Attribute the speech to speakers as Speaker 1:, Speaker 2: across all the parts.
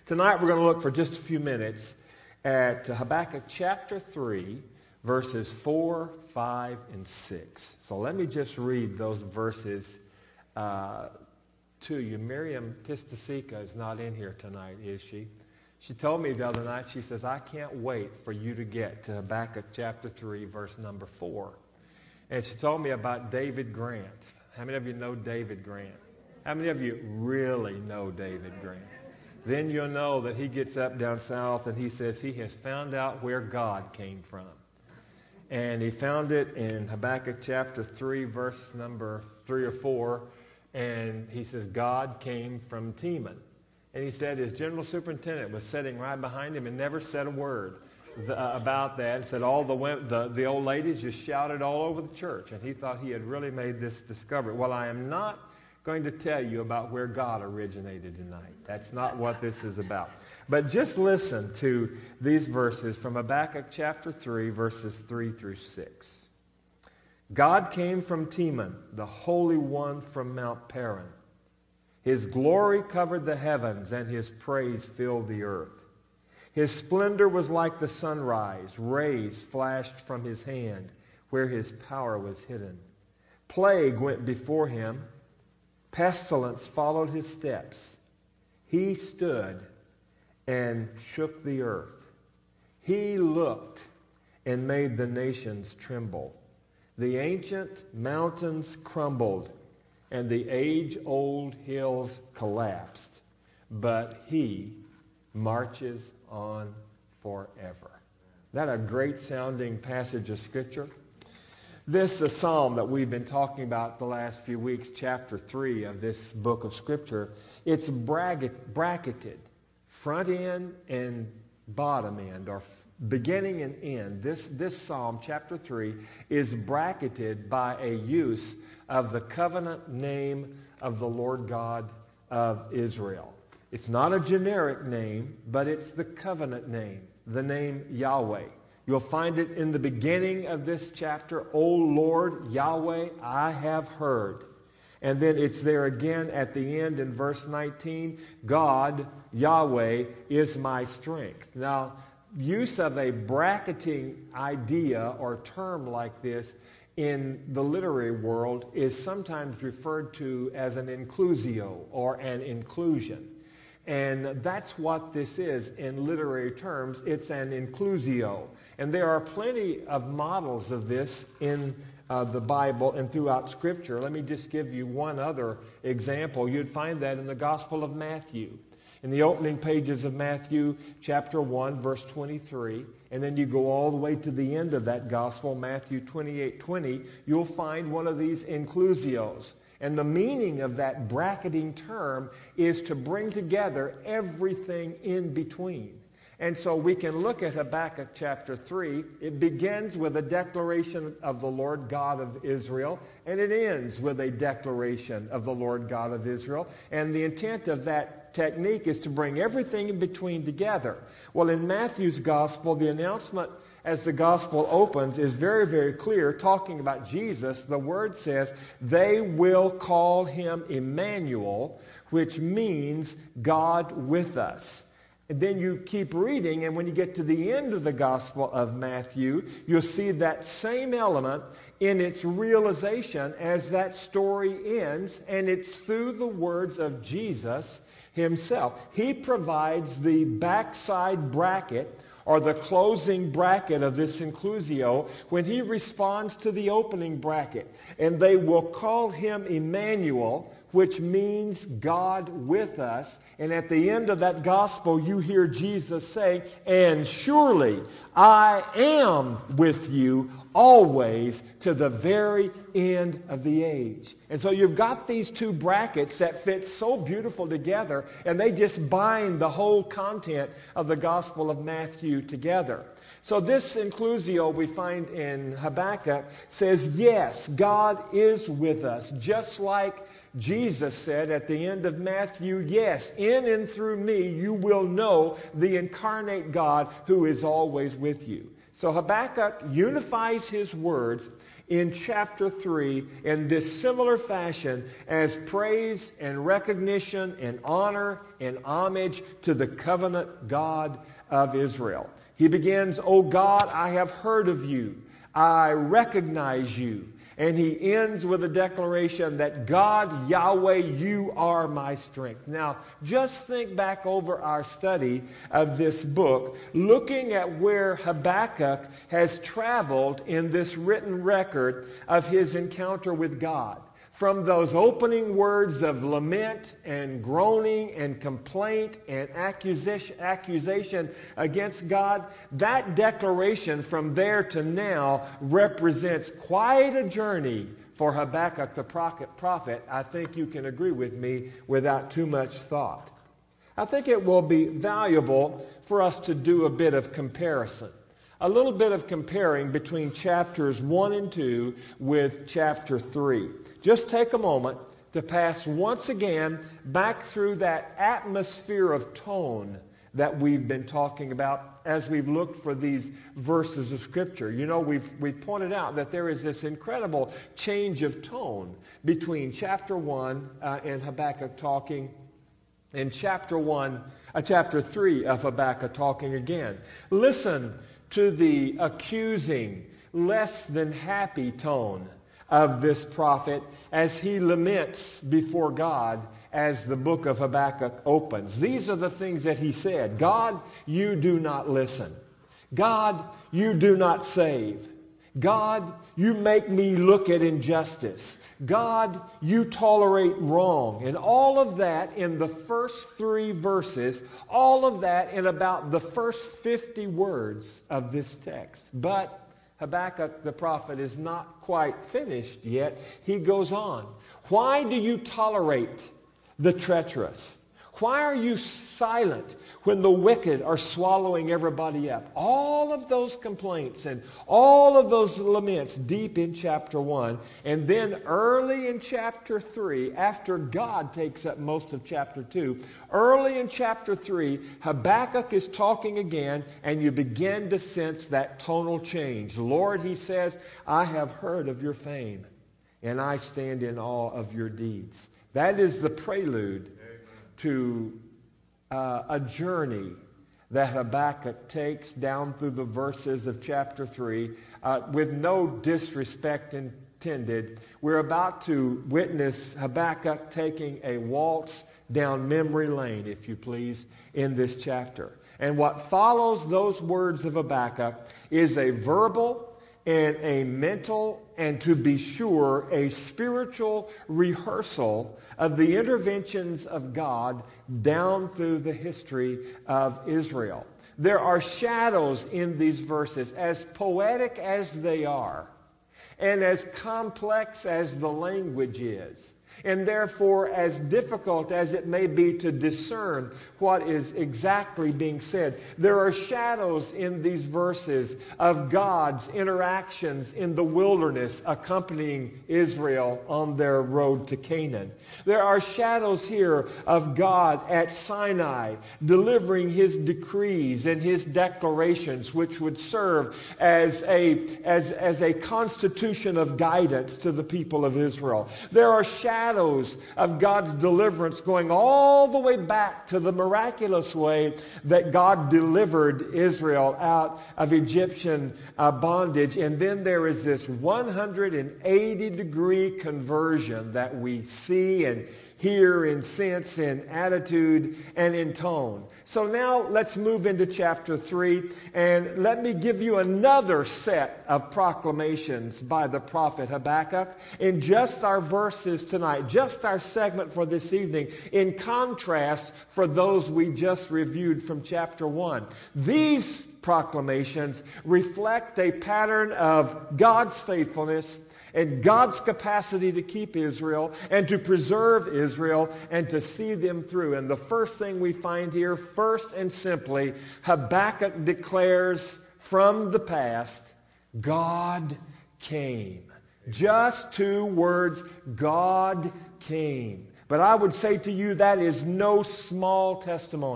Speaker 1: Tonight we're going to look for just a few minutes at Habakkuk chapter 3, verses 4, 5, and 6. So let me just read those verses to you. Miriam Tistasika is not in here tonight, is she? She told me the other night, she says, I can't wait for you to get to Habakkuk chapter 3, verse number 4. And she told me about David Grant. How many of you know David Grant? How many of you really know David Grant? Then you'll know that he gets up down south and he says he has found out where God came from. And he found it in Habakkuk chapter 3, verse number 3 or 4. And he says God came from Teman. And he said his general superintendent was sitting right behind him and never said a word about that. And said all the old ladies just shouted all over the church. And he thought he had really made this discovery. Well, I am not going to tell you about where God originated tonight. That's not what this is about. But just listen to these verses from Habakkuk chapter 3, verses 3 through 6. God came from Teman, the Holy One from Mount Paran. His glory covered the heavens, and his praise filled the earth. His splendor was like the sunrise. Rays flashed from his hand where his power was hidden. Plague went before him. Pestilence followed his steps. He stood and shook the earth. He looked and made the nations tremble. The ancient mountains crumbled, and the age-old hills collapsed. But he marches on forever. Isn't that a great-sounding passage of Scripture? This psalm that we've been talking about the last few weeks, chapter 3 of this book of Scripture, it's bracketed, front end and bottom end, or beginning and end. This psalm, chapter 3, is bracketed by a use of the covenant name of the Lord God of Israel. It's not a generic name, but it's the covenant name, the name Yahweh. You'll find it in the beginning of this chapter, O Lord, Yahweh, I have heard. And then it's there again at the end in verse 19, God, Yahweh, is my strength. Now, use of a bracketing idea or term like this in the literary world is sometimes referred to as an inclusio or an inclusion. And that's what this is in literary terms. It's an inclusio. And there are plenty of models of this in the Bible and throughout Scripture. Let me just give you one other example. You'd find that in the Gospel of Matthew. In the opening pages of Matthew chapter 1, verse 23, and then you go all the way to the end of that Gospel, Matthew 28:20, you'll find one of these inclusios. And the meaning of that bracketing term is to bring together everything in between. And so we can look at Habakkuk chapter 3. It begins with a declaration of the Lord God of Israel, and it ends with a declaration of the Lord God of Israel. And the intent of that technique is to bring everything in between together. Well, in Matthew's gospel, the announcement as the gospel opens is very, very clear, talking about Jesus. The word says, they will call him Emmanuel, which means God with us. And then you keep reading, and when you get to the end of the Gospel of Matthew, you'll see that same element in its realization as that story ends, and it's through the words of Jesus himself. He provides the backside bracket, or the closing bracket of this inclusio, when he responds to the opening bracket. And they will call him Emmanuel, which means God with us. And at the end of that gospel, you hear Jesus say, and surely I am with you always to the very end of the age. And so you've got these two brackets that fit so beautiful together, and they just bind the whole content of the Gospel of Matthew together. So this inclusio we find in Habakkuk says, yes, God is with us, just like Jesus said at the end of Matthew, yes, in and through me you will know the incarnate God who is always with you. So Habakkuk unifies his words in chapter 3 in this similar fashion as praise and recognition and honor and homage to the covenant God of Israel. He begins, "O God, I have heard of you. I recognize you." And he ends with a declaration that God, Yahweh, you are my strength. Now, just think back over our study of this book, looking at where Habakkuk has traveled in this written record of his encounter with God. From those opening words of lament and groaning and complaint and accusation against God, that declaration from there to now represents quite a journey for Habakkuk the prophet. I think you can agree with me without too much thought. I think it will be valuable for us to do a bit of comparison. A little bit of comparing between chapters 1 and 2 with chapter 3. Just take a moment to pass once again back through that atmosphere of tone that we've been talking about as we've looked for these verses of Scripture. You know, we've pointed out that there is this incredible change of tone between chapter 1 and Habakkuk talking, and chapter 3 of Habakkuk talking again. Listen to the accusing, less than happy tone of this prophet as he laments before God as the book of Habakkuk opens. These are the things that he said. God, you do not listen. God, you do not save. God, you make me look at injustice. God, you tolerate wrong. And all of that in the first 3 verses, all of that in about the first 50 words of this text. But Habakkuk the prophet is not quite finished yet. He goes on. Why do you tolerate the treacherous? Why are you silent when the wicked are swallowing everybody up? All of those complaints and all of those laments deep in chapter 1. And then early in chapter 3, after God takes up most of chapter 2, early in chapter 3, Habakkuk is talking again, and you begin to sense that tonal change. Lord, he says, I have heard of your fame, and I stand in awe of your deeds. That is the prelude to a journey that Habakkuk takes down through the verses of chapter 3 with no disrespect intended. We're about to witness Habakkuk taking a waltz down memory lane, if you please, in this chapter. And what follows those words of Habakkuk is a verbal and a mental, and to be sure, a spiritual rehearsal of the interventions of God down through the history of Israel. There are shadows in these verses, as poetic as they are, and as complex as the language is, and therefore as difficult as it may be to discern what is exactly being said. There are shadows in these verses of God's interactions in the wilderness accompanying Israel on their road to Canaan. There are shadows here of God at Sinai delivering his decrees and his declarations, which would serve as a constitution of guidance to the people of Israel. There are shadows of God's deliverance going all the way back to the miraculous way that God delivered Israel out of Egyptian bondage. And then there is this 180-degree conversion that we see and hear in sense, in attitude, and in tone. So now let's move into chapter 3, and let me give you another set of proclamations by the prophet Habakkuk in just our verses tonight, just our segment for this evening, in contrast for those we just reviewed from chapter 1. These proclamations reflect a pattern of God's faithfulness and God's capacity to keep Israel and to preserve Israel and to see them through. And the first thing we find here, first and simply, Habakkuk declares from the past, God came. Just 2 words, God came. But I would say to you that is no small testimony.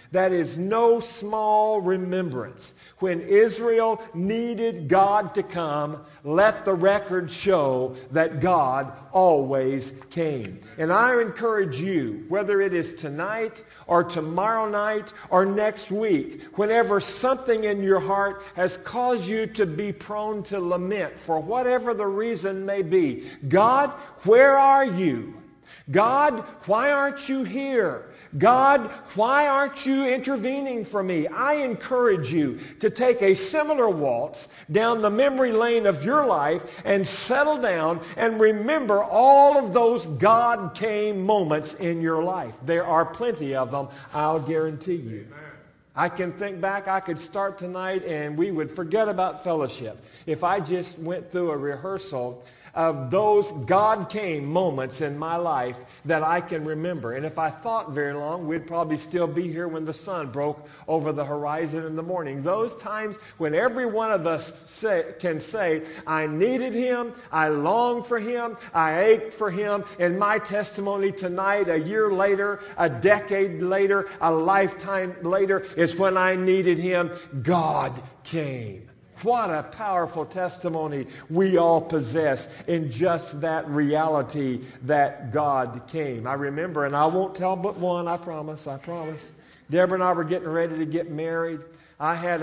Speaker 1: That is no small remembrance. When Israel needed God to come, let the record show that God always came. And I encourage you, whether it is tonight or tomorrow night or next week, whenever something in your heart has caused you to be prone to lament for whatever the reason may be, God, where are you? God, why aren't you here? God, why aren't you intervening for me? I encourage you to take a similar waltz down the memory lane of your life and settle down and remember all of those God came moments in your life. There are plenty of them, I'll guarantee you. I can think back, I could start tonight and we would forget about fellowship if I just went through a rehearsal of those God came moments in my life that I can remember. And if I thought very long, we'd probably still be here when the sun broke over the horizon in the morning. Those times when every one of us can say, I needed Him, I longed for Him, I ached for Him. And my testimony tonight, a year later, a decade later, a lifetime later, is when I needed Him, God came. What a powerful testimony we all possess in just that reality that God came. I remember, and I won't tell but one, I promise. Deborah and I were getting ready to get married. I had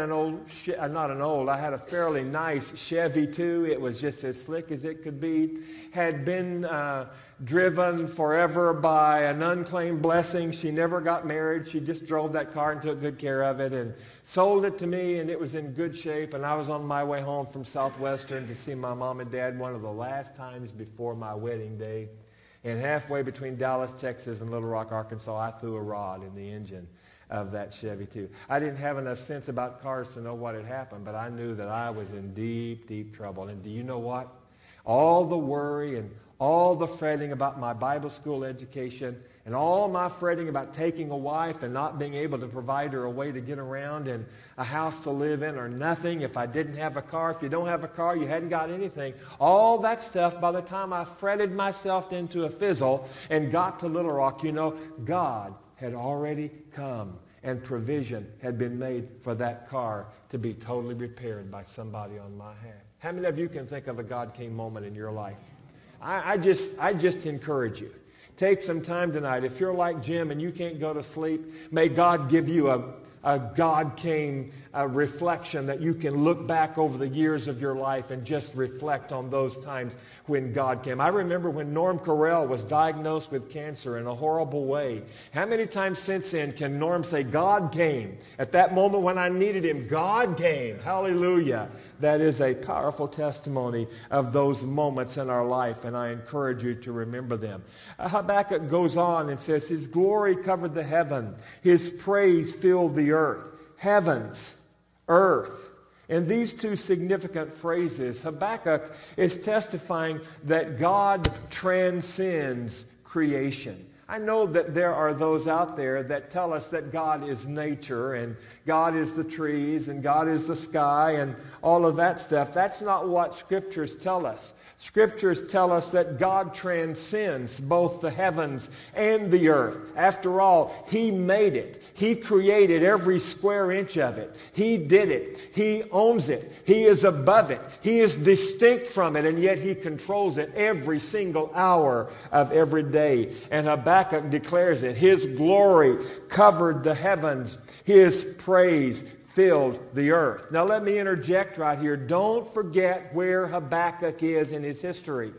Speaker 1: I had a fairly nice Chevy too. It was just as slick as it could be. Had been driven forever by an unclaimed blessing. She never got married. She just drove that car and took good care of it and sold it to me, and it was in good shape. And I was on my way home from Southwestern to see my mom and dad one of the last times before my wedding day. And halfway between Dallas, Texas and Little Rock, Arkansas, I threw a rod in the engine of that Chevy too. I didn't have enough sense about cars to know what had happened, but I knew that I was in deep, deep trouble. And do you know what? All the worry and all the fretting about my Bible school education and all my fretting about taking a wife and not being able to provide her a way to get around and a house to live in or nothing if I didn't have a car. If you don't have a car, you hadn't got anything. All that stuff, by the time I fretted myself into a fizzle and got to Little Rock, God had already come and provision had been made for that car to be totally repaired by somebody on my hand. How many of you can think of a God came moment in your life? I just encourage you. Take some time tonight. If you're like Jim and you can't go to sleep, may God give you a God came reflection that you can look back over the years of your life and just reflect on those times when God came. I remember when Norm Carell was diagnosed with cancer in a horrible way. How many times since then can Norm say, God came? At that moment when I needed Him, God came. Hallelujah. That is a powerful testimony of those moments in our life, and I encourage you to remember them. Habakkuk goes on and says, His glory covered the heaven. His praise filled the earth. Heavens, earth. In these two significant phrases, Habakkuk is testifying that God transcends creation. I know that there are those out there that tell us that God is nature and God is the trees and God is the sky and all of that stuff. That's not what Scriptures tell us. Scriptures tell us that God transcends both the heavens and the earth. After all, He made it. He created every square inch of it. He did it. He owns it. He is above it. He is distinct from it, and yet He controls it every single hour of every day. And Habakkuk declares it. His glory covered the heavens. His praise filled the earth. Now let me interject right here. Don't forget where Habakkuk is in his history.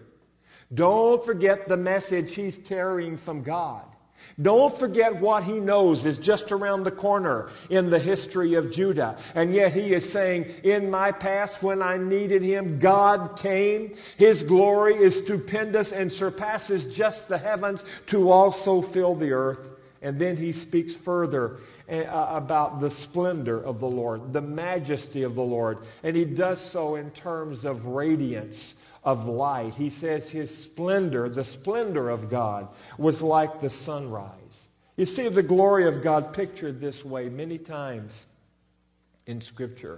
Speaker 1: Don't forget the message he's carrying from God. Don't forget what he knows is just around the corner in the history of Judah. And yet he is saying, in my past when I needed Him, God came. His glory is stupendous and surpasses just the heavens to also fill the earth. And then he speaks further about the splendor of the Lord, the majesty of the Lord. And he does so in terms of radiance, of light. He says His splendor, the splendor of God, was like the sunrise. You see the glory of God pictured this way many times in Scripture.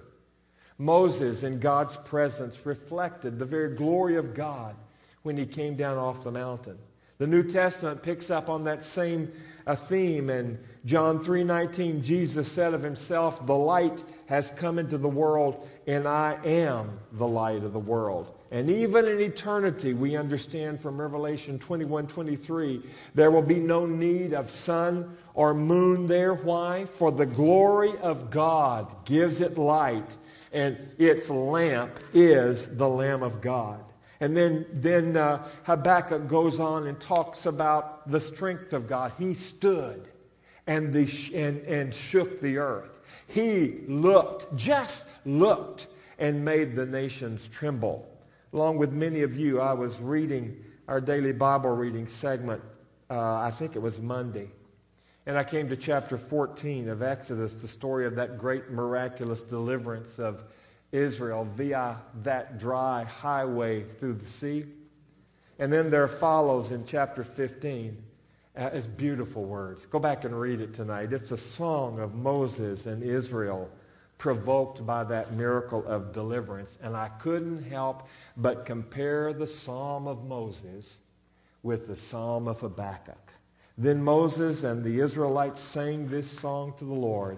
Speaker 1: Moses, in God's presence, reflected the very glory of God when he came down off the mountain. The New Testament picks up on that same theme and John 3:19, Jesus said of himself, "The light has come into the world, and I am the light of the world." And even in eternity, we understand from Revelation 21:23, there will be no need of sun or moon there. Why? For the glory of God gives it light, and its lamp is the Lamb of God. And then Habakkuk goes on and talks about the strength of God. He stood and shook the earth. He just looked, and made the nations tremble. Along with many of you, I was reading our daily Bible reading segment, I think it was Monday. And I came to chapter 14 of Exodus, the story of that great miraculous deliverance of Israel via that dry highway through the sea. And then there follows in chapter 15 it's beautiful words. Go back and read it tonight. It's a song of Moses and Israel provoked by that miracle of deliverance. And I couldn't help but compare the Psalm of Moses with the Psalm of Habakkuk. Then Moses and the Israelites sang this song to the Lord.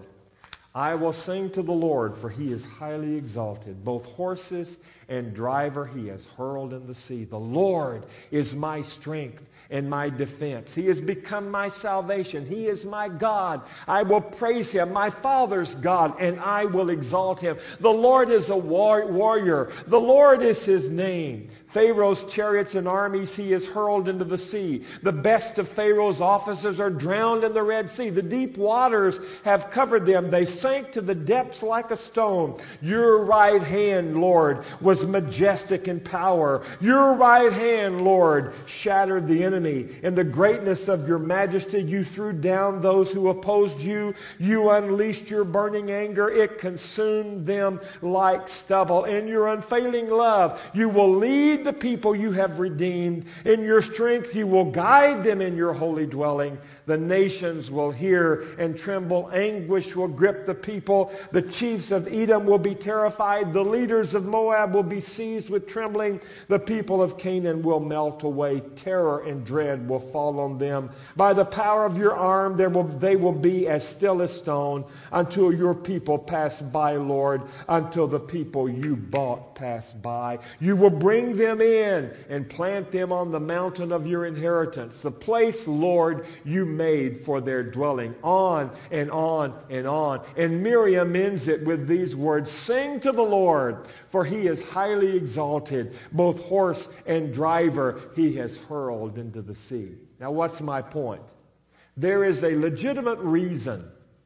Speaker 1: I will sing to the Lord, for he is highly exalted. Both horses and driver he has hurled in the sea. The Lord is my strength and my defense. He has become my salvation. He is my God. I will praise him, my Father's God, and I will exalt him. The Lord is a warrior. The Lord is his name. Pharaoh's chariots and armies he is hurled into the sea. The best of Pharaoh's officers are drowned in the Red Sea. The deep waters have covered them. They sank to the depths like a stone. Your right hand, Lord, was majestic in power. Your right hand, Lord, shattered the enemy. In the greatness of your majesty, you threw down those who opposed you. You unleashed your burning anger. It consumed them like stubble. In your unfailing love, you will lead the people you have redeemed. In your strength, you will guide them in your holy dwelling. The nations will hear and tremble. Anguish will grip the people. The chiefs of Edom will be terrified. The leaders of Moab will be seized with trembling. The people of Canaan will melt away. Terror and dread will fall on them. By the power of your arm, they will be as still as stone until your people pass by, Lord, until the people you bought pass by. You will bring them in and plant them on the mountain of your inheritance, the place, Lord, you made for their dwelling. On and on and on. And Miriam ends it with these words, sing to the Lord, for he is highly exalted. Both horse and driver he has hurled into the sea. Now what's my point? There is a legitimate reason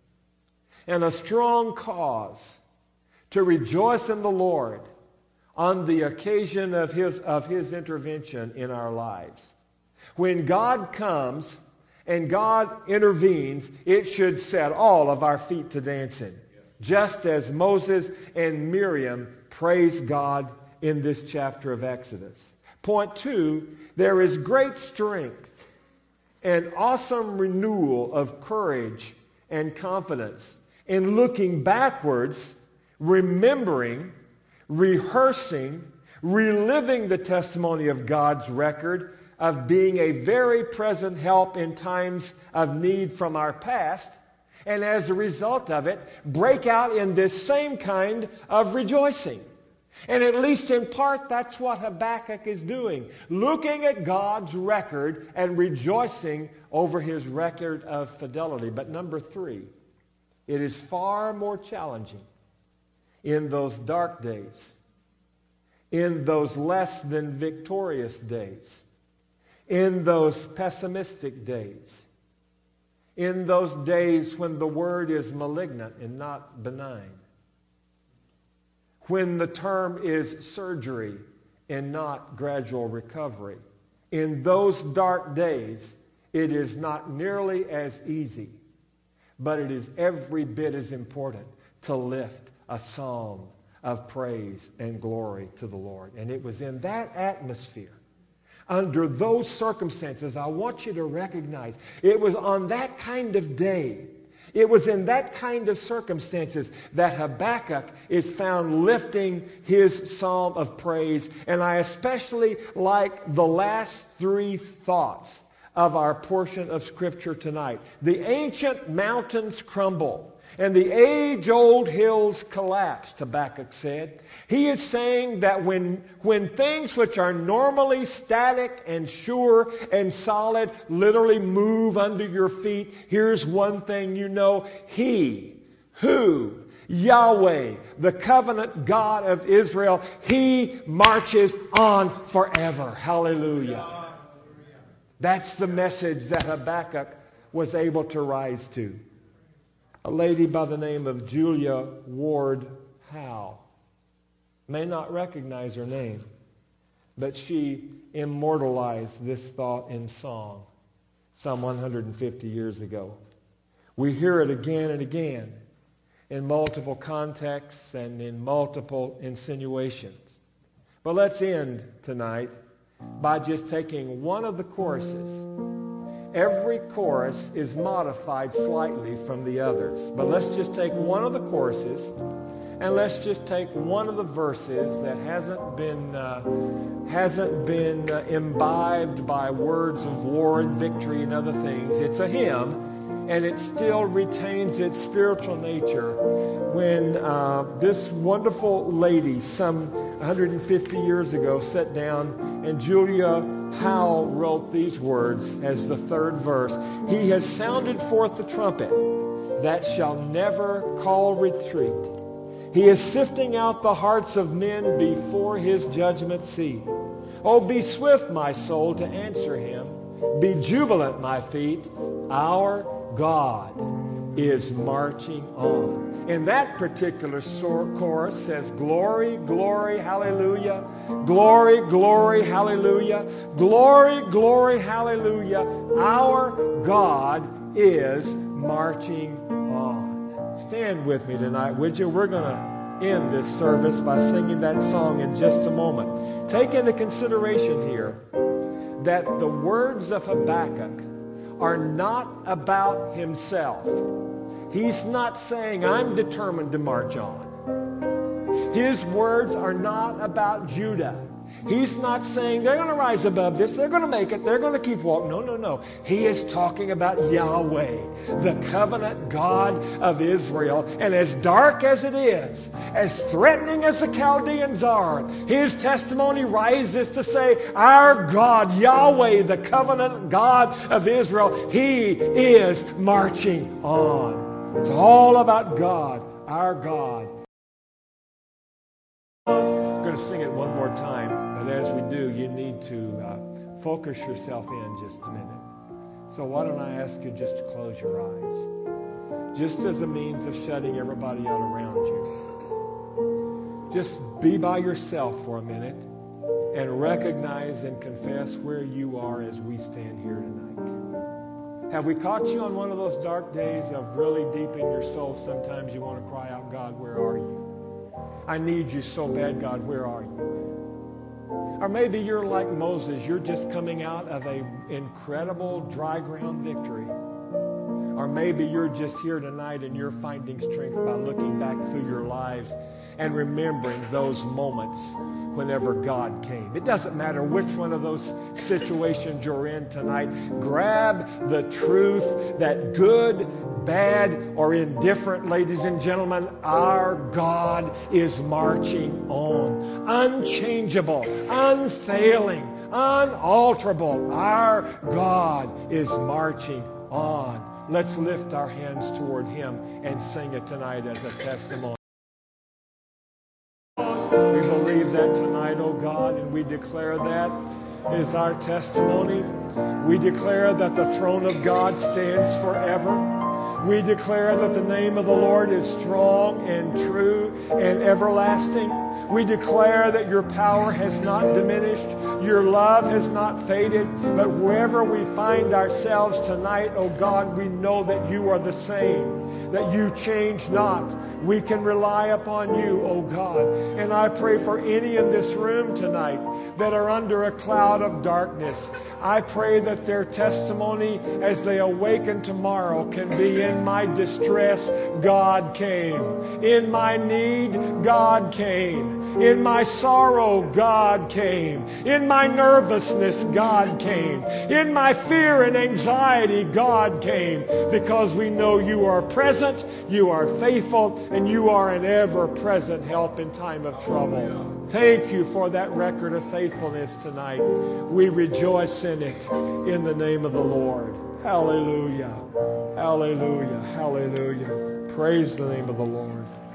Speaker 1: and a strong cause to rejoice in the Lord on the occasion of his intervention in our lives. When God comes and God intervenes, it should set all of our feet to dancing. Just as Moses and Miriam praised God in this chapter of Exodus. Point 2, there is great strength and awesome renewal of courage and confidence in looking backwards, remembering, rehearsing, reliving the testimony of God's record of being a very present help in times of need from our past, and as a result of it, break out in this same kind of rejoicing. And at least in part, that's what Habakkuk is doing, looking at God's record and rejoicing over his record of fidelity. But number 3, it is far more challenging in those dark days, in those less than victorious days, in those pessimistic days, in those days when the word is malignant and not benign, when the term is surgery and not gradual recovery. In those dark days, it is not nearly as easy, but it is every bit as important to lift a psalm of praise and glory to the Lord. And it was in that atmosphere, under those circumstances, I want you to recognize it was on that kind of day, it was in that kind of circumstances that Habakkuk is found lifting his psalm of praise. And I especially like the last 3 thoughts of our portion of Scripture tonight. The ancient mountains crumble and the age-old hills collapse, Habakkuk said. He is saying that when things which are normally static and sure and solid literally move under your feet, here's one thing you know. He, who, Yahweh, the covenant God of Israel, He marches on forever. Hallelujah. That's the message that Habakkuk was able to rise to. A lady by the name of Julia Ward Howe may not recognize her name, but she immortalized this thought in song some 150 years ago. We hear it again and again in multiple contexts and in multiple insinuations. But let's end tonight by just taking one of the choruses. Every chorus is modified slightly from the others. But let's just take one of the choruses and let's just take one of the verses that hasn't been imbibed by words of war and victory and other things. It's a hymn, and it still retains its spiritual nature. When this wonderful lady, some 150 years ago, sat down, and Julia Howe wrote these words as the third verse. He has sounded forth the trumpet that shall never call retreat. He is sifting out the hearts of men before His judgment seat. Oh, be swift, my soul, to answer Him. Be jubilant, my feet. Our God is marching on. And that particular chorus says, glory, glory, hallelujah. Glory, glory, hallelujah. Glory, glory, hallelujah. Our God is marching on. Stand with me tonight, would you? We're going to end this service by singing that song in just a moment. Take into consideration here that the words of Habakkuk are not about himself. He's not saying, I'm determined to march on. His words are not about Judah. He's not saying they're going to rise above this, they're going to make it, they're going to keep walking. No, no, no. He is talking about Yahweh, the covenant God of Israel. And as dark as it is, as threatening as the Chaldeans are, His testimony rises to say, our God, Yahweh, the covenant God of Israel, He is marching on. It's all about God, our God. I'm going to sing it one more time, but as we do, you need to focus yourself in just a minute. So why don't I ask you just to close your eyes, just as a means of shutting everybody out around you. Just be by yourself for a minute and recognize and confess where you are as we stand here tonight. Have we caught you on one of those dark days of really deep in your soul? Sometimes you want to cry out, God, where are you? I need you so bad, God, where are you? Or maybe you're like Moses. You're just coming out of an incredible dry ground victory. Or maybe you're just here tonight and you're finding strength by looking back through your lives and remembering those moments whenever God came. It doesn't matter which one of those situations you're in tonight. Grab the truth that good, bad, or indifferent, ladies and gentlemen, our God is marching on. Unchangeable, unfailing, unalterable. Our God is marching on. Let's lift our hands toward Him and sing it tonight as a testimony. We believe that tonight, oh God, and we declare that is our testimony. We declare that the throne of God stands forever. We declare that the name of the Lord is strong and true and everlasting. We declare that your power has not diminished, your love has not faded, but wherever we find ourselves tonight, oh God, we know that you are the same, that you change not. We can rely upon you, oh God. And I pray for any in this room tonight that are under a cloud of darkness. I pray that their testimony as they awaken tomorrow can be, in my distress, God came. In my need, God came. In my sorrow, God came. In my nervousness, God came. In my fear and anxiety, God came. Because we know you are present, you are faithful, and you are an ever-present help in time of trouble. Thank you for that record of faithfulness tonight. We rejoice in it in the name of the Lord. Hallelujah. Hallelujah. Hallelujah. Praise the name of the Lord.